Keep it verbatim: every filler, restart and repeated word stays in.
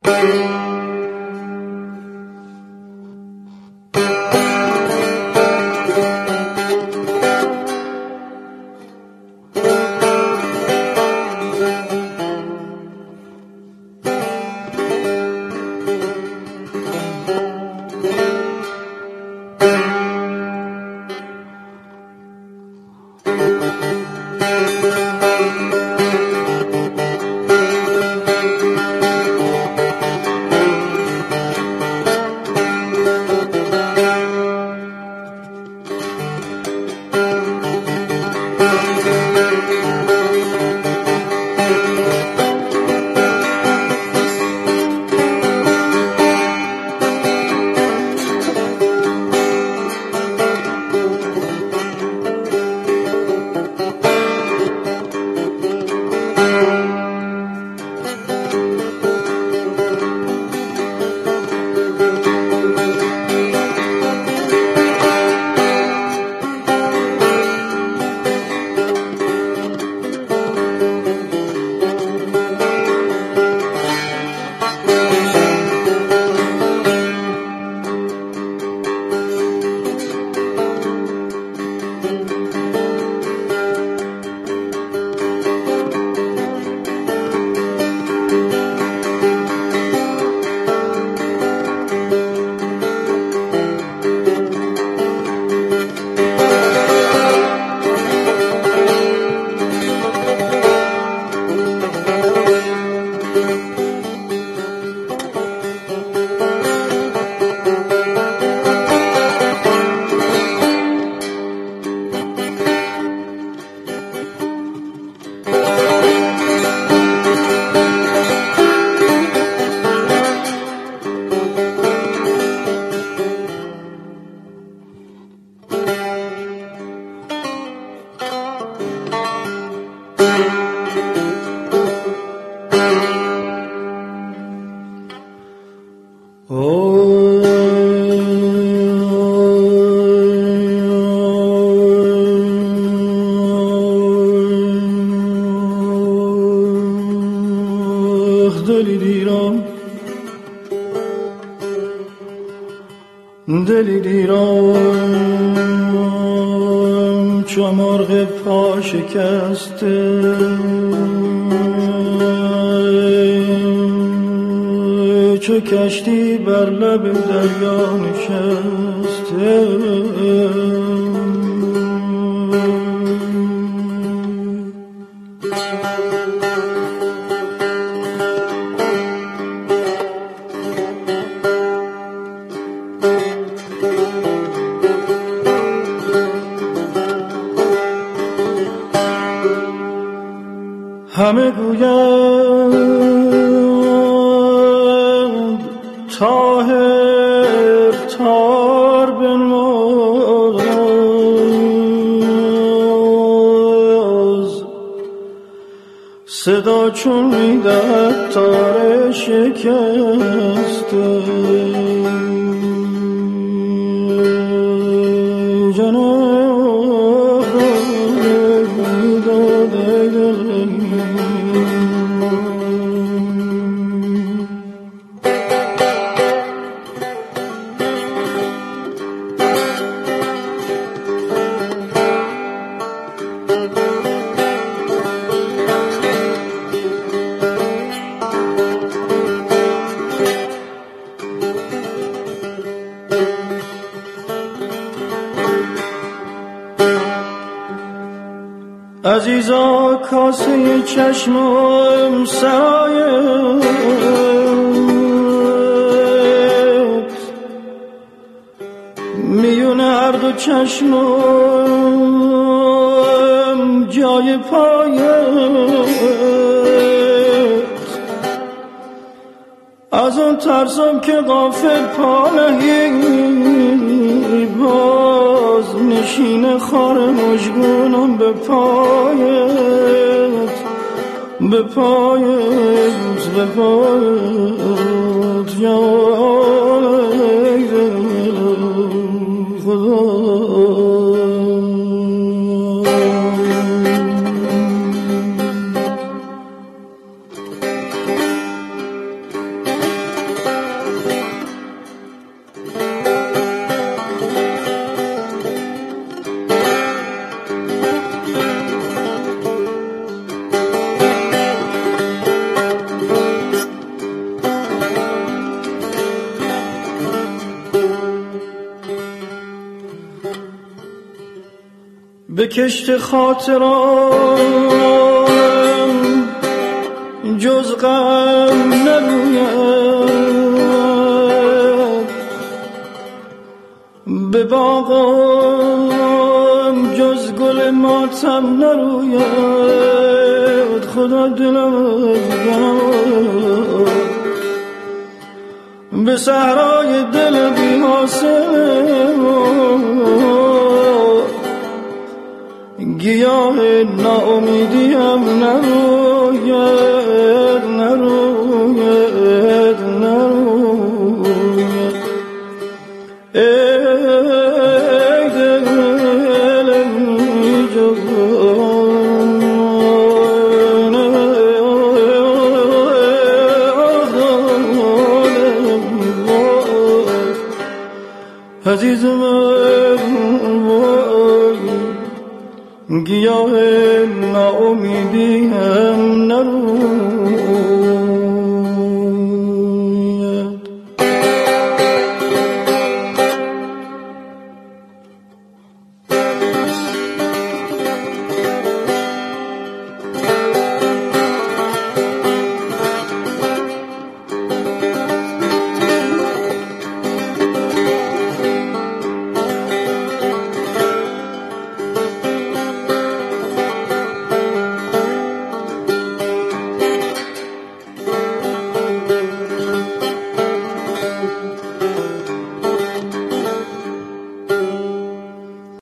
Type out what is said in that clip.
دلی دیرم چو مرغ پا شکسته چو کشتی بر لب دریا نشسته همه گویند طاهر تار بنواز صدا چون میدهد تار شکسته عزیزا کاسه چشمم سرایت میون هر دو چشمم جای پایت از اون ترسم که غافل پا نهی باز نشین خار مژگونم به پایت به پایت به پایت جای خدا. به کشت خاطران جز غم نروید، به باغم جز گل ماتم نروید. خدا دلم به صحرای دل بی حاصل گیاه ناامیدیم نروید نروید نروید. ای دل بی جان عزیز من وای گیاه ناامیدی هم